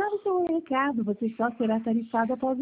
o seu recado, você só será tarifado após